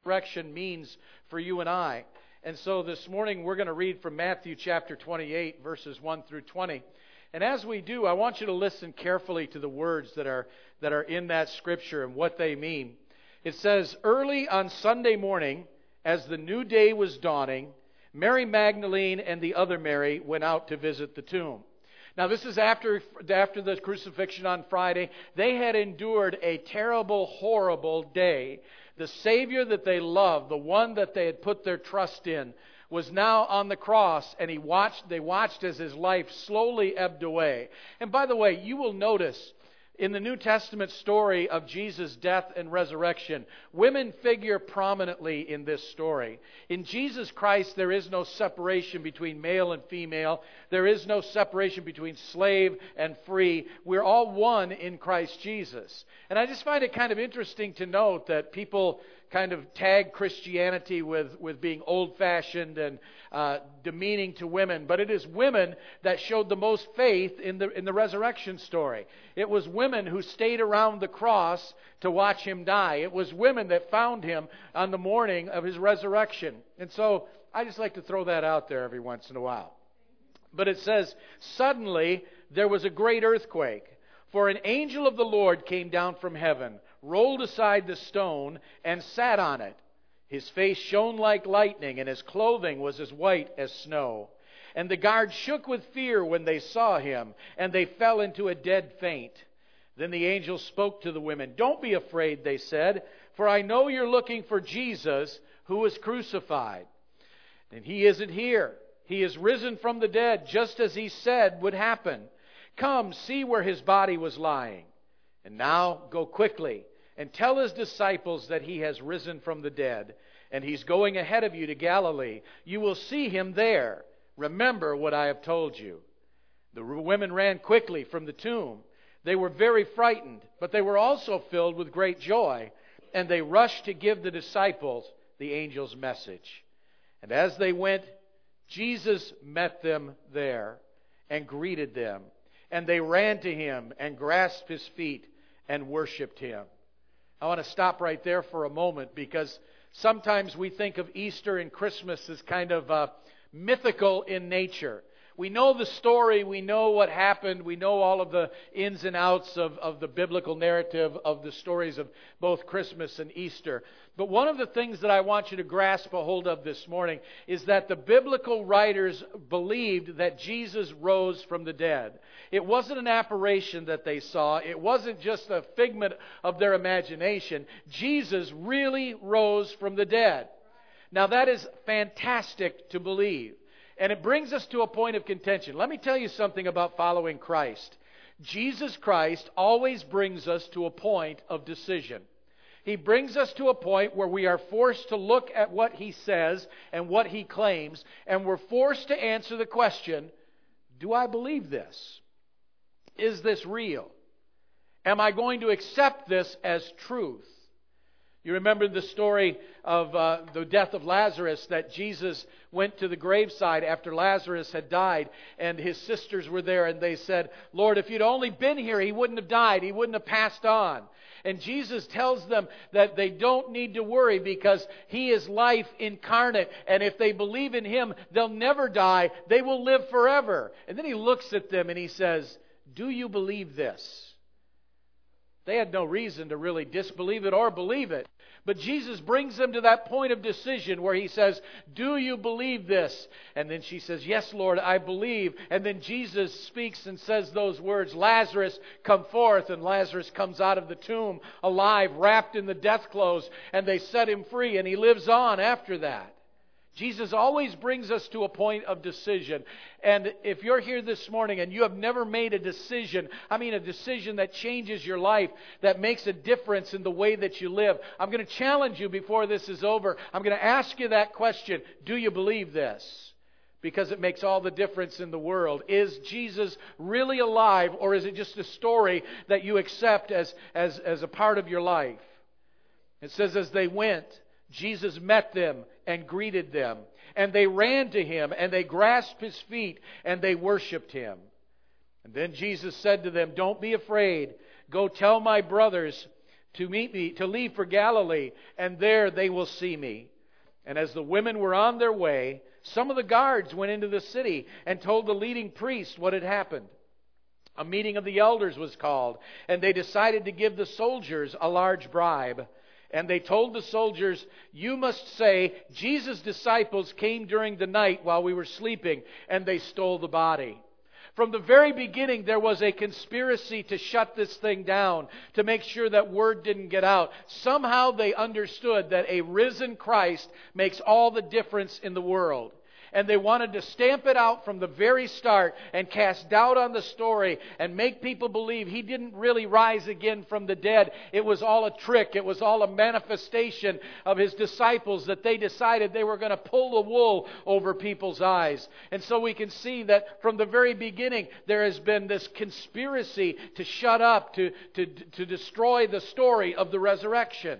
resurrection means for you and I. And so this morning we're going to read from Matthew chapter 28, verses 1 through 20. And as we do, I want you to listen carefully to the words that are in that scripture and what they mean. It says, "Early on Sunday morning, as the new day was dawning, Mary Magdalene and the other Mary went out to visit the tomb." Now this is after the crucifixion on Friday. They had endured a terrible, horrible day. The Savior that they loved, the one that they had put their trust in, was now on the cross, and they watched as his life slowly ebbed away. And by the way, you will notice in the New Testament story of Jesus' death and resurrection, women figure prominently in this story. In Jesus Christ, there is no separation between male and female. There is no separation between slave and free. We're all one in Christ Jesus. And I just find it kind of interesting to note that people kind of tag Christianity with being old-fashioned and demeaning to women. But it is women that showed the most faith in the resurrection story. It was women who stayed around the cross to watch him die. It was women that found him on the morning of his resurrection. And so I just like to throw that out there every once in a while. But it says, "Suddenly there was a great earthquake, for an angel of the Lord came down from heaven, rolled aside the stone, and sat on it. His face shone like lightning, and his clothing was as white as snow. And the guards shook with fear when they saw him, and they fell into a dead faint. Then the angel spoke to the women. 'Don't be afraid,' they said, 'for I know you're looking for Jesus who was crucified. And he isn't here. He is risen from the dead, just as he said would happen. Come, see where his body was lying. And now go quickly and tell his disciples that he has risen from the dead, and he's going ahead of you to Galilee. You will see him there. Remember what I have told you.' The women ran quickly from the tomb. They were very frightened, but they were also filled with great joy, and they rushed to give the disciples the angel's message. And as they went, Jesus met them there and greeted them. And they ran to him and grasped his feet and worshiped him." I want to stop right there for a moment, because sometimes we think of Easter and Christmas as kind of mythical in nature. We know the story, we know what happened, we know all of the ins and outs of the biblical narrative of the stories of both Christmas and Easter. But one of the things that I want you to grasp a hold of this morning is that the biblical writers believed that Jesus rose from the dead. It wasn't an apparition that they saw. It wasn't just a figment of their imagination. Jesus really rose from the dead. Now that is fantastic to believe. And it brings us to a point of contention. Let me tell you something about following Christ. Jesus Christ always brings us to a point of decision. He brings us to a point where we are forced to look at what he says and what he claims, and we're forced to answer the question, do I believe this? Is this real? Am I going to accept this as truth? You remember the story of the death of Lazarus, that Jesus went to the graveside after Lazarus had died, and his sisters were there, and they said, "Lord, if you'd only been here, he wouldn't have died. He wouldn't have passed on." And Jesus tells them that they don't need to worry, because he is life incarnate, and if they believe in him, they'll never die. They will live forever. And then he looks at them and he says, "Do you believe this?" They had no reason to really disbelieve it or believe it. But Jesus brings them to that point of decision where he says, "Do you believe this?" And then she says, "Yes, Lord, I believe." And then Jesus speaks and says those words, "Lazarus, come forth." And Lazarus comes out of the tomb alive, wrapped in the death clothes, and they set him free, and he lives on after that. Jesus always brings us to a point of decision. And if you're here this morning and you have never made a decision, I mean a decision that changes your life, that makes a difference in the way that you live, I'm going to challenge you before this is over. I'm going to ask you that question. Do you believe this? Because it makes all the difference in the world. Is Jesus really alive, or is it just a story that you accept as a part of your life? It says, as they went, Jesus met them and greeted them. And they ran to him, and they grasped his feet, and they worshiped him. And then Jesus said to them, "Don't be afraid. Go tell my brothers to meet me, to leave for Galilee, and there they will see me." And as the women were on their way, some of the guards went into the city and told the leading priests what had happened. A meeting of the elders was called, and they decided to give the soldiers a large bribe. And they told the soldiers, "You must say, 'Jesus' disciples came during the night while we were sleeping, and they stole the body.'" From the very beginning, there was a conspiracy to shut this thing down, to make sure that word didn't get out. Somehow they understood that a risen Christ makes all the difference in the world. And they wanted to stamp it out from the very start and cast doubt on the story and make people believe He didn't really rise again from the dead. It was all a trick. It was all a manifestation of His disciples that they decided they were going to pull the wool over people's eyes. And so we can see that from the very beginning there has been this conspiracy to shut up, to destroy the story of the resurrection.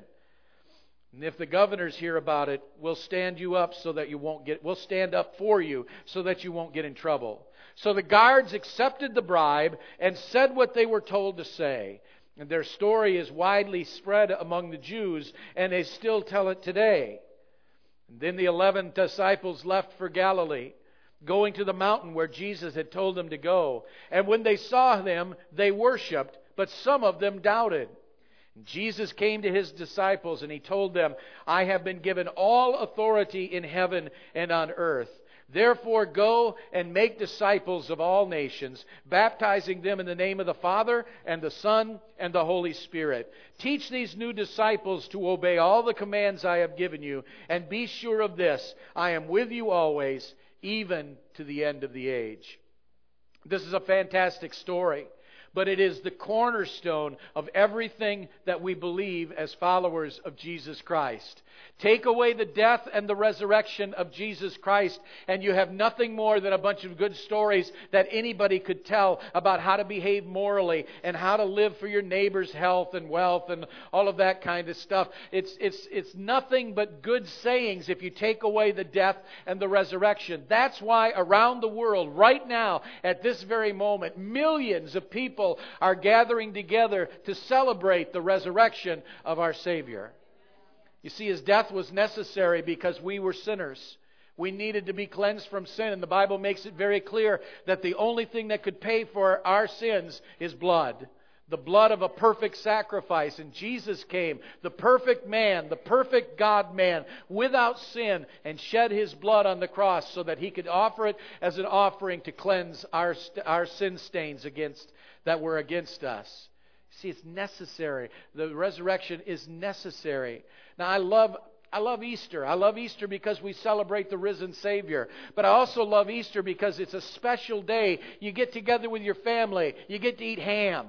And if the governors hear about it, we'll stand you up so that you won't get, we'll stand up for you so that you won't get in trouble. So the guards accepted the bribe and said what they were told to say. And their story is widely spread among the Jews, and they still tell it today. And then the 11 disciples left for Galilee, going to the mountain where Jesus had told them to go. And when they saw Him, they worshipped, but some of them doubted. Jesus came to His disciples and He told them, "I have been given all authority in heaven and on earth. Therefore go and make disciples of all nations, baptizing them in the name of the Father and the Son and the Holy Spirit. Teach these new disciples to obey all the commands I have given you, and be sure of this, I am with you always, even to the end of the age." This is a fantastic story. But it is the cornerstone of everything that we believe as followers of Jesus Christ. Take away the death and the resurrection of Jesus Christ, and you have nothing more than a bunch of good stories that anybody could tell about how to behave morally and how to live for your neighbor's health and wealth and all of that kind of stuff. It's nothing but good sayings if you take away the death and the resurrection. That's why around the world, right now, at this very moment, millions of people are gathering together to celebrate the resurrection of our Savior. You see, His death was necessary because we were sinners. We needed to be cleansed from sin, and the Bible makes it very clear that the only thing that could pay for our sins is blood. The blood of a perfect sacrifice. And Jesus came, the perfect man, the perfect God-man, without sin, and shed His blood on the cross so that He could offer it as an offering to cleanse our sin stains that were against us. See, it's necessary. The resurrection is necessary. Now, I love Easter. I love Easter because we celebrate the risen Savior. But I also love Easter because it's a special day. You get together with your family. You get to eat ham.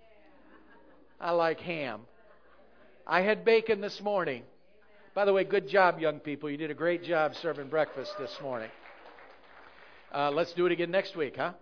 I like ham. I had bacon this morning. By the way, good job, young people. You did a great job serving breakfast this morning. Let's do it again next week, huh?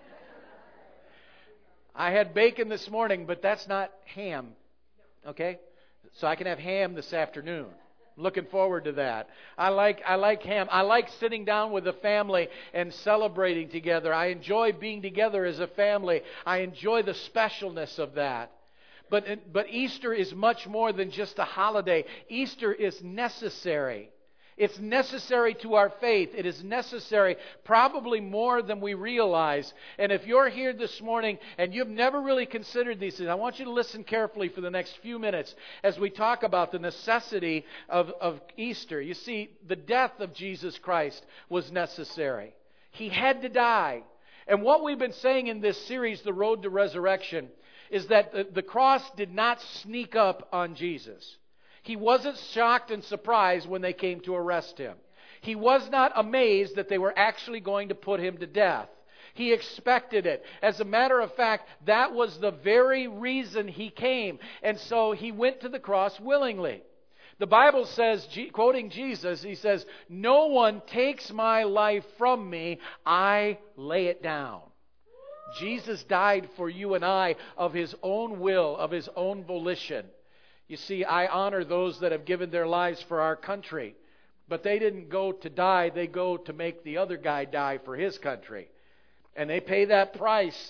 I had bacon this morning, but that's not ham. Okay? So I can have ham this afternoon. Looking forward to that. I like ham. I like sitting down with the family and celebrating together. I enjoy being together as a family. I enjoy the specialness of that. But Easter is much more than just a holiday. Easter is necessary. It's necessary to our faith. It is necessary probably more than we realize. And if you're here this morning and you've never really considered these things, I want you to listen carefully for the next few minutes as we talk about the necessity of Easter. You see, the death of Jesus Christ was necessary. He had to die. And what we've been saying in this series, The Road to Resurrection, is that the cross did not sneak up on Jesus. He wasn't shocked and surprised when they came to arrest Him. He was not amazed that they were actually going to put Him to death. He expected it. As a matter of fact, that was the very reason He came. And so He went to the cross willingly. The Bible says, quoting Jesus, He says, "No one takes my life from me, I lay it down." Jesus died for you and I of His own will, of His own volition. You see, I honor those that have given their lives for our country. But they didn't go to die. They go to make the other guy die for his country. And they pay that price.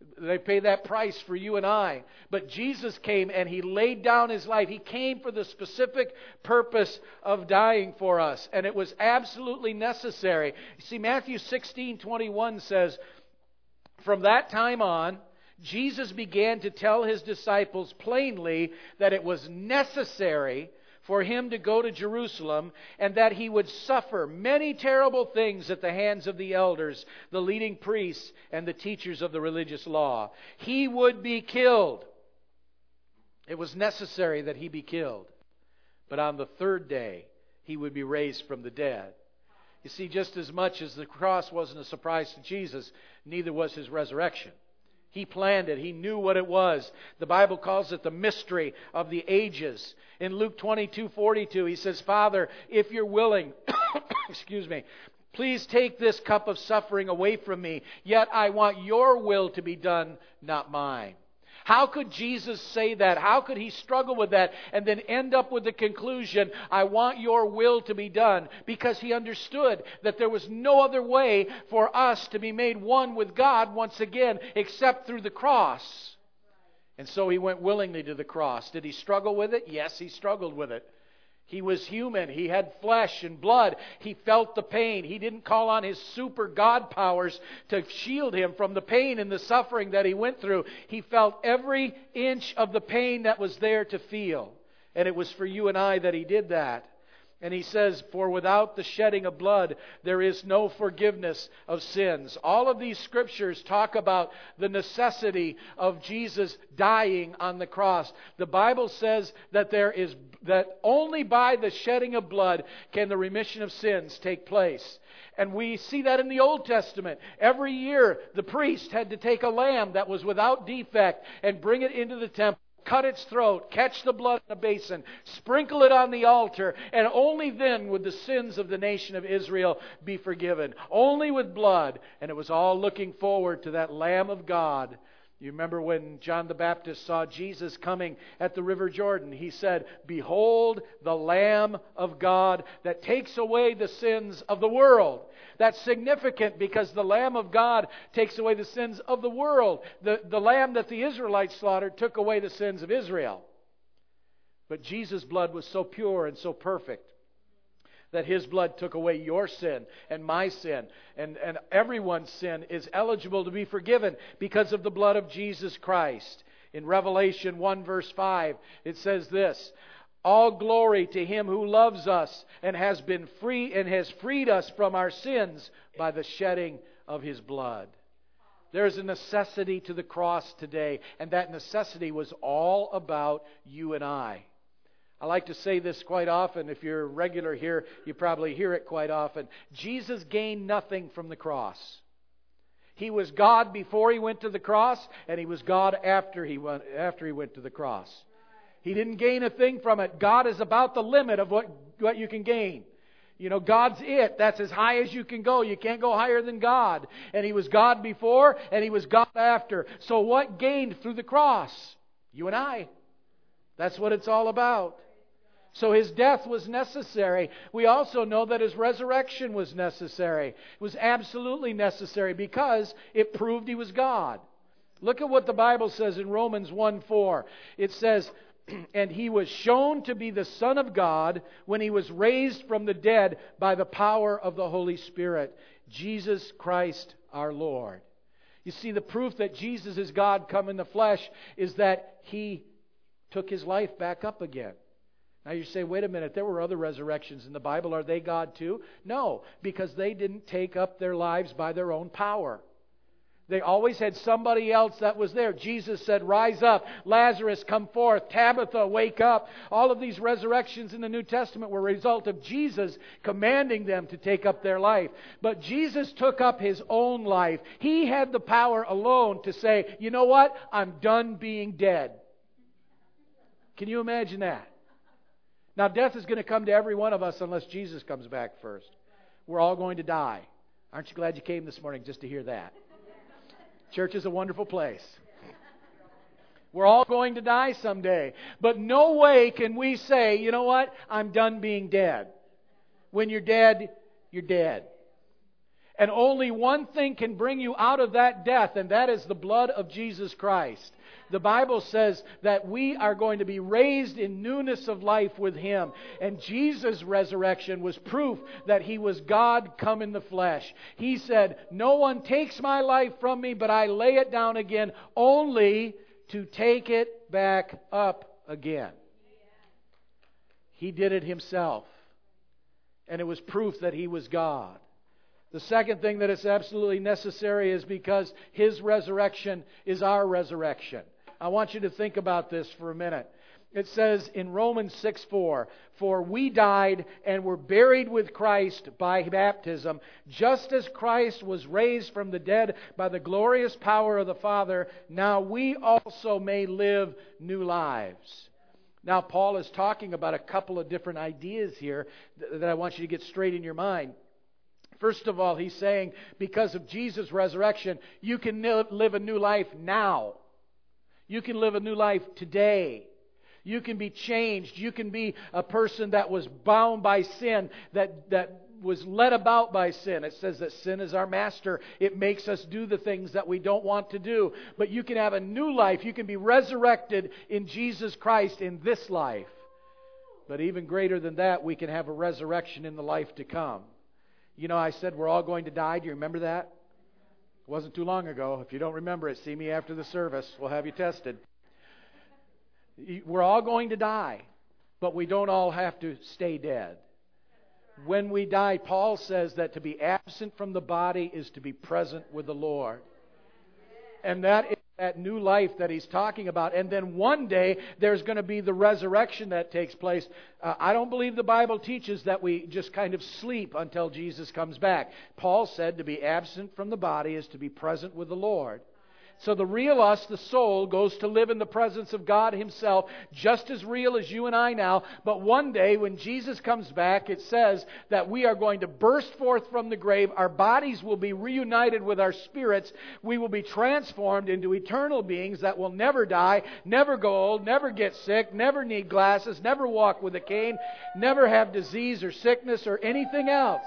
They pay that price for you and I. But Jesus came and He laid down His life. He came for the specific purpose of dying for us. And it was absolutely necessary. You see, Matthew 16:21 says, from that time on, Jesus began to tell His disciples plainly that it was necessary for Him to go to Jerusalem, and that He would suffer many terrible things at the hands of the elders, the leading priests, and the teachers of the religious law. He would be killed. It was necessary that He be killed. But on the third day, He would be raised from the dead. You see, just as much as the cross wasn't a surprise to Jesus, neither was His resurrection. He planned it. He knew what it was. The Bible calls it the mystery of the ages. In Luke 22:42, He says, Father, if You're willing, excuse me, please take this cup of suffering away from me. Yet I want Your will to be done, not mine. How could Jesus say that? How could He struggle with that and then end up with the conclusion, I want Your will to be done? Because He understood that there was no other way for us to be made one with God once again except through the cross. And so He went willingly to the cross. Did He struggle with it? Yes, He struggled with it. He was human. He had flesh and blood. He felt the pain. He didn't call on His super God powers to shield Him from the pain and the suffering that He went through. He felt every inch of the pain that was there to feel. And it was for you and I that He did that. And He says, for without the shedding of blood, there is no forgiveness of sins. All of these scriptures talk about the necessity of Jesus dying on the cross. The Bible says that that only by the shedding of blood can the remission of sins take place. And we see that in the Old Testament. Every year, the priest had to take a lamb that was without defect and bring it into the temple. Cut its throat, catch the blood in a basin, sprinkle it on the altar, and only then would the sins of the nation of Israel be forgiven. Only with blood. And it was all looking forward to that Lamb of God. You remember when John the Baptist saw Jesus coming at the River Jordan, he said, behold the Lamb of God that takes away the sins of the world. That's significant because the Lamb of God takes away the sins of the world. The lamb that the Israelites slaughtered took away the sins of Israel. But Jesus' blood was so pure and so perfect that His blood took away your sin and my sin. And everyone's sin is eligible to be forgiven because of the blood of Jesus Christ. In Revelation 1 verse 5, it says this, all glory to Him who loves us and has been free and has freed us from our sins by the shedding of His blood. There is a necessity to the cross today, and that necessity was all about you and I. I like to say this quite often. If you're regular here, you probably hear it quite often. Jesus gained nothing from the cross. He was God before He went to the cross, and He was God after He went to the cross. He didn't gain a thing from it. God is about the limit of what you can gain. You know, God's it. That's as high as you can go. You can't go higher than God. And He was God before, and He was God after. So what gained through the cross? You and I. That's what it's all about. So His death was necessary. We also know that His resurrection was necessary. It was absolutely necessary because it proved He was God. Look at what the Bible says in Romans 1:4. It says, and He was shown to be the Son of God when He was raised from the dead by the power of the Holy Spirit. Jesus Christ our Lord. You see, the proof that Jesus is God come in the flesh is that He took His life back up again. Now you say, wait a minute, there were other resurrections in the Bible. Are they God too? No, because they didn't take up their lives by their own power. They always had somebody else that was there. Jesus said, rise up. Lazarus, come forth. Tabitha, wake up. All of these resurrections in the New Testament were a result of Jesus commanding them to take up their life. But Jesus took up His own life. He had the power alone to say, you know what? I'm done being dead. Can you imagine that? Now, death is going to come to every one of us unless Jesus comes back first. We're all going to die. Aren't you glad you came this morning just to hear that? Church is a wonderful place. We're all going to die someday. But no way can we say, you know what? I'm done being dead. When you're dead, you're dead. And only one thing can bring you out of that death, and that is the blood of Jesus Christ. The Bible says that we are going to be raised in newness of life with Him. And Jesus' resurrection was proof that He was God come in the flesh. He said, "No one takes my life from me, but I lay it down again, only to take it back up again." He did it Himself. And it was proof that He was God. The second thing that is absolutely necessary is because His resurrection is our resurrection. I want you to think about this for a minute. It says in Romans 6:4, "For we died and were buried with Christ by baptism, just as Christ was raised from the dead by the glorious power of the Father, now we also may live new lives." Now, Paul is talking about a couple of different ideas here that I want you to get straight in your mind. First of all, he's saying because of Jesus' resurrection, you can live a new life now. You can live a new life today. You can be changed. You can be a person that was bound by sin, that was led about by sin. It says that sin is our master. It makes us do the things that we don't want to do. But you can have a new life. You can be resurrected in Jesus Christ in this life. But even greater than that, we can have a resurrection in the life to come. You know, I said we're all going to die. Do you remember that? It wasn't too long ago. If you don't remember it, see me after the service. We'll have you tested. We're all going to die, but we don't all have to stay dead. When we die, Paul says that to be absent from the body is to be present with the Lord. And that is that new life that he's talking about. And then one day, there's going to be the resurrection that takes place. I don't believe the Bible teaches that we just kind of sleep until Jesus comes back. Paul said to be absent from the body is to be present with the Lord. So the real us, the soul, goes to live in the presence of God Himself, just as real as you and I now. But one day, when Jesus comes back, it says that we are going to burst forth from the grave. Our bodies will be reunited with our spirits. We will be transformed into eternal beings that will never die, never go old, never get sick, never need glasses, never walk with a cane, never have disease or sickness or anything else.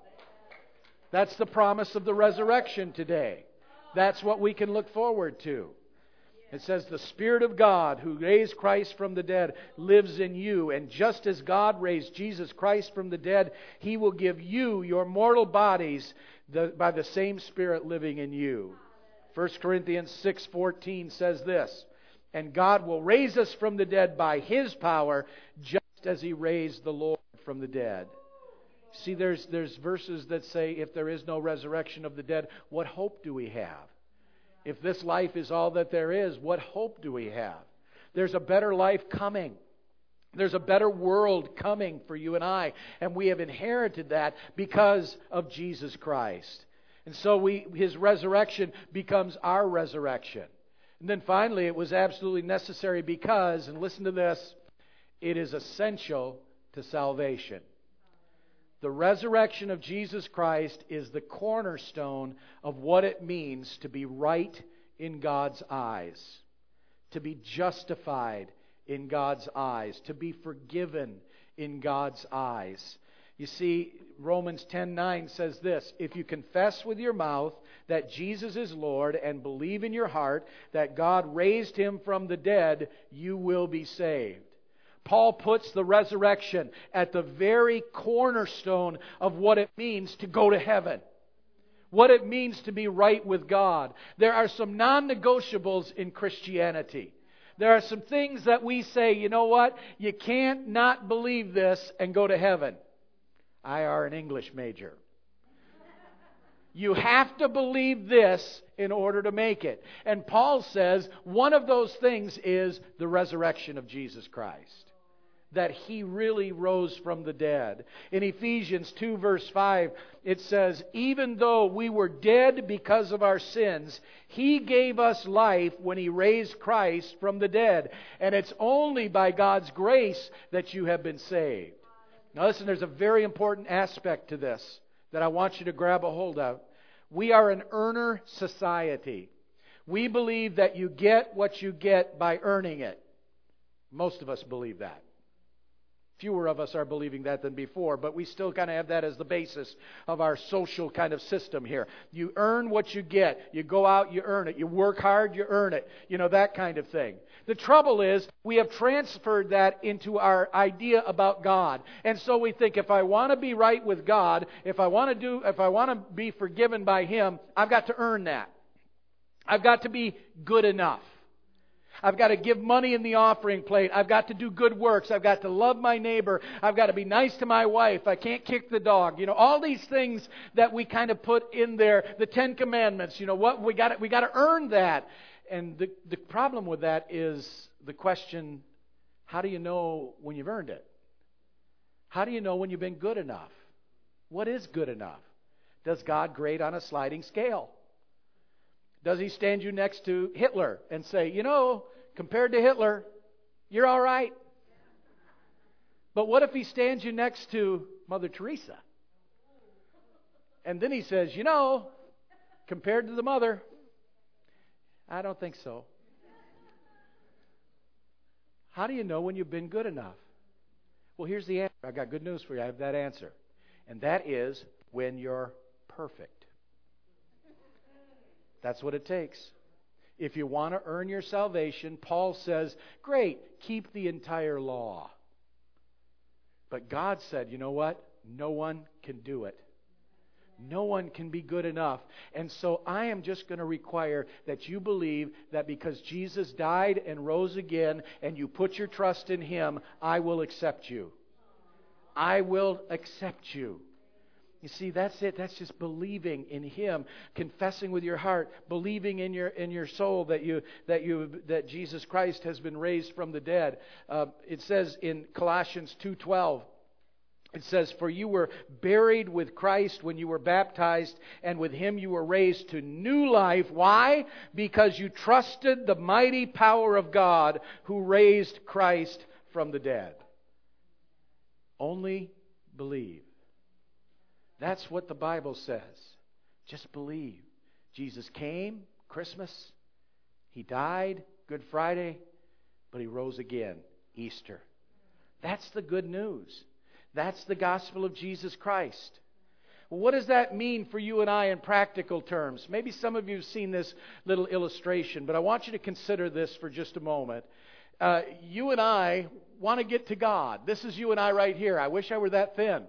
That's the promise of the resurrection today. That's what we can look forward to. It says, "The Spirit of God who raised Christ from the dead lives in you. And just as God raised Jesus Christ from the dead, He will give you your mortal bodies by the same Spirit living in you." 1 Corinthians 6:14 says this, "And God will raise us from the dead by His power, just as He raised the Lord from the dead." See, there's verses that say if there is no resurrection of the dead, what hope do we have? If this life is all that there is, what hope do we have? There's a better life coming. There's a better world coming for you and I. And we have inherited that because of Jesus Christ. And so His resurrection becomes our resurrection. And then finally, it was absolutely necessary because, and listen to this, it is essential to salvation. The resurrection of Jesus Christ is the cornerstone of what it means to be right in God's eyes, to be justified in God's eyes, to be forgiven in God's eyes. You see, Romans 10:9 says this, "If you confess with your mouth that Jesus is Lord and believe in your heart that God raised Him from the dead, you will be saved." Paul puts the resurrection at the very cornerstone of what it means to go to heaven, what it means to be right with God. There are some non-negotiables in Christianity. There are some things that we say, you know what, you can't not believe this and go to heaven. I are an English major. You have to believe this in order to make it. And Paul says one of those things is the resurrection of Jesus Christ. That He really rose from the dead. In Ephesians 2 verse 5, it says, "Even though we were dead because of our sins, He gave us life when He raised Christ from the dead. And it's only by God's grace that you have been saved." Now listen, there's a very important aspect to this that I want you to grab a hold of. We are an earner society. We believe that you get what you get by earning it. Most of us believe that. Fewer of us are believing that than before, but we still kind of have that as the basis of our social kind of system here. You earn what you get. You go out, you earn it. You work hard, you earn it. You know, that kind of thing. The trouble is, we have transferred that into our idea about God. And so we think, if I want to be right with God, if I want to be forgiven by Him, I've got to earn that. I've got to be good enough. I've got to give money in the offering plate. I've got to do good works. I've got to love my neighbor. I've got to be nice to my wife. I can't kick the dog. You know, all these things that we kind of put in there. The Ten Commandments. You know what? We got to earn that. And the problem with that is the question, how do you know when you've earned it? How do you know when you've been good enough? What is good enough? Does God grade on a sliding scale? Does He stand you next to Hitler and say, you know, compared to Hitler, you're all right? But what if He stands you next to Mother Teresa? And then He says, you know, compared to the mother, I don't think so. How do you know when you've been good enough? Well, here's the answer. I've got good news for you. I have that answer. And that is when you're perfect. That's what it takes. If you want to earn your salvation, Paul says, great, keep the entire law. But God said, you know what? No one can do it. No one can be good enough. And so I am just going to require that you believe that because Jesus died and rose again and you put your trust in Him, I will accept you. I will accept you. You see, that's it. That's just believing in Him, confessing with your heart, believing in your soul that Jesus Christ has been raised from the dead. It says in Colossians 2:12, it says, "For you were buried with Christ when you were baptized, and with Him you were raised to new life." Why? Because you trusted the mighty power of God who raised Christ from the dead. Only believe. That's what the Bible says. Just believe. Jesus came, Christmas. He died, Good Friday. But He rose again, Easter. That's the good news. That's the gospel of Jesus Christ. Well, what does that mean for you and I in practical terms? Maybe some of you have seen this little illustration, but I want you to consider this for just a moment. You and I want to get to God. This is you and I right here. I wish I were that thin.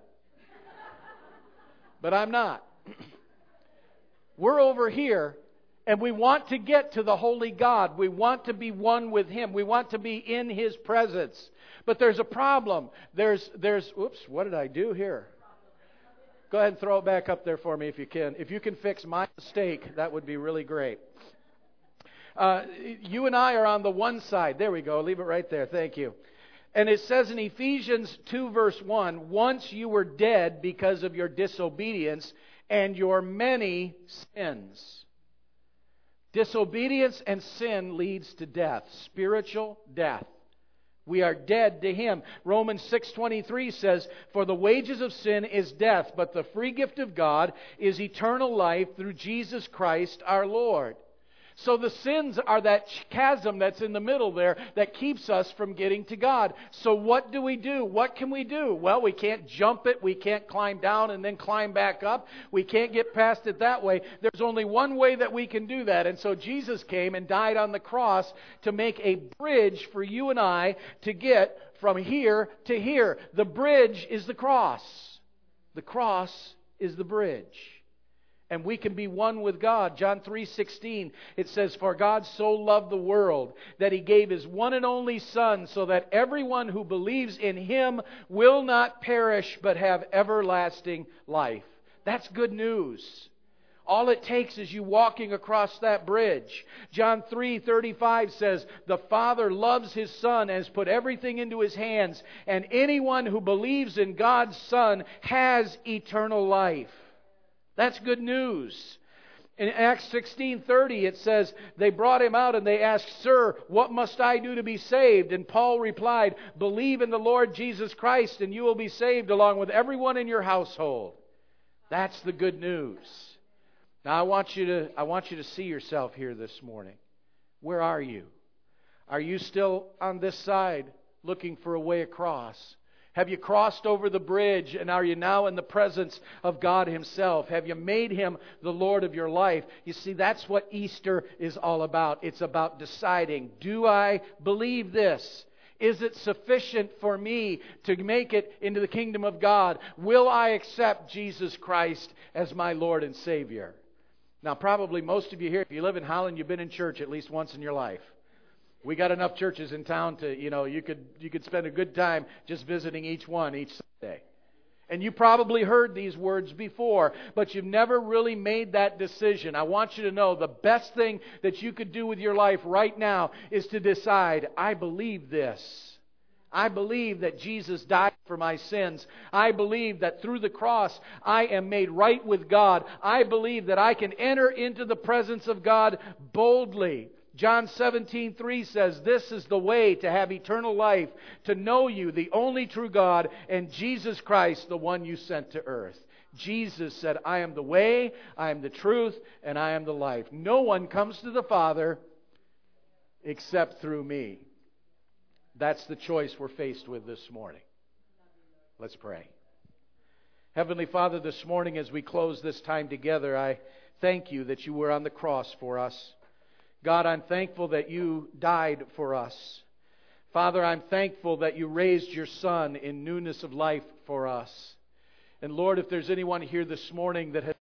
But I'm not. We're over here, and we want to get to the holy God. We want to be one with Him. We want to be in His presence. But there's a problem. Oops, what did I do here? Go ahead and throw it back up there for me if you can. If you can fix my mistake, that would be really great. You and I are on the one side. There we go. Leave it right there. Thank you. And it says in Ephesians 2 verse 1, "Once you were dead because of your disobedience and your many sins." Disobedience and sin leads to death, spiritual death. We are dead to Him. Romans 6:23 says, "For the wages of sin is death, but the free gift of God is eternal life through Jesus Christ our Lord." So the sins are that chasm that's in the middle there that keeps us from getting to God. So what do? What can we do? Well, we can't jump it. We can't climb down and then climb back up. We can't get past it that way. There's only one way that we can do that. And so Jesus came and died on the cross to make a bridge for you and I to get from here to here. The bridge is the cross. The cross is the bridge. And we can be one with God. John 3:16, it says, "For God so loved the world that He gave His one and only Son, so that everyone who believes in Him will not perish but have everlasting life." That's good news. All it takes is you walking across that bridge. John 3:35 says, "The Father loves His Son and has put everything into His hands, and anyone who believes in God's Son has eternal life." That's good news. In Acts 16:30 it says, "They brought Him out and they asked, 'Sir, what must I do to be saved?' And Paul replied, 'Believe in the Lord Jesus Christ and you will be saved along with everyone in your household.'" That's the good news. Now I want you to see yourself here this morning. Where are you? Are you still on this side looking for a way across? Have you crossed over the bridge, and are you now in the presence of God Himself? Have you made Him the Lord of your life? You see, that's what Easter is all about. It's about deciding, do I believe this? Is it sufficient for me to make it into the kingdom of God? Will I accept Jesus Christ as my Lord and Savior? Now, probably most of you here, if you live in Holland, you've been in church at least once in your life. We got enough churches in town to, you could spend a good time just visiting each one each Sunday. And you probably heard these words before, but you've never really made that decision. I want you to know the best thing that you could do with your life right now is to decide, I believe this. I believe that Jesus died for my sins. I believe that through the cross I am made right with God. I believe that I can enter into the presence of God boldly. John 17:3 says, this is the way to have eternal life, to know you, the only true God, and Jesus Christ, the one you sent to earth. Jesus said, I am the way, I am the truth, and I am the life. No one comes to the Father except through me. That's the choice we're faced with this morning. Let's pray. Heavenly Father, this morning as we close this time together, I thank you that you were on the cross for us. God, I'm thankful that you died for us. Father, I'm thankful that you raised your Son in newness of life for us. And Lord, if there's anyone here this morning that has